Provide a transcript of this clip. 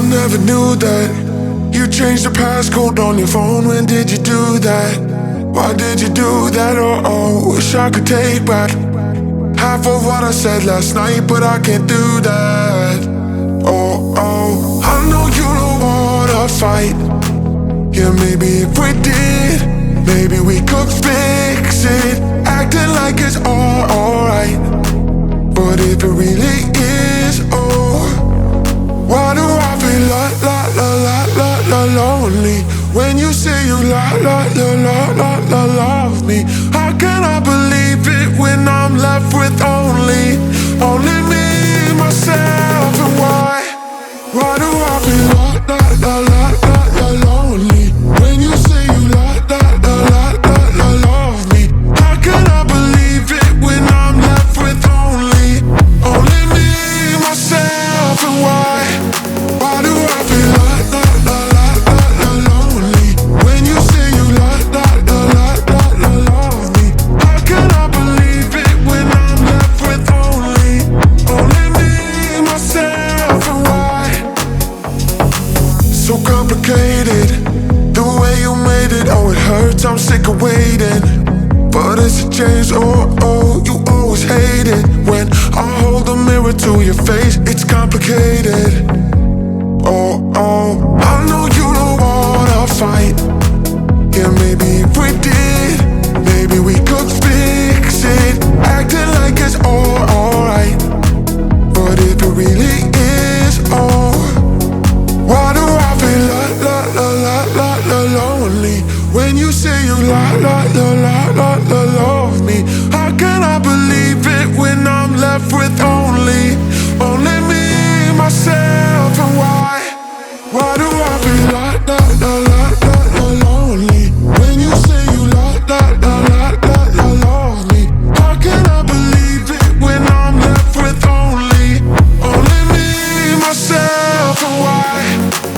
never knew that you changed the passcode on your phone. When did you do that? Why did you do that? Oh, wish I could take back half of what I said last night, but I can't do that. Oh, I know you don't wanna fight. Yeah, maybe if we did, maybe we could fix it, acting like it's all alright. But if it really is, oh, why do I feel lonely when you say you love me? How can I believe it when I'm left with only me, myself, and why? Why do I feel lonely when you say you love me? How can I believe it when I'm left with only me, myself, and why? Why do I feel lonely when you say you love me? How can I believe it when I'm left with only me, myself, and why? So complicated, the way you made it. Oh, it hurts, I'm sick of waiting. But it's a change, oh, you always hate it when I hold the mirror to your face. It's complicated. Oh, I know you don't wanna fight. Yeah, maybe if we did, maybe we could fix it, acting like it's all alright. But if it really is, oh, why do I feel lonely when you say you love me? How can I believe it when I'm left with only me, myself, and why? Why do I feel lonely when you say you love me? How can I believe it when I'm left with only me, myself, and why?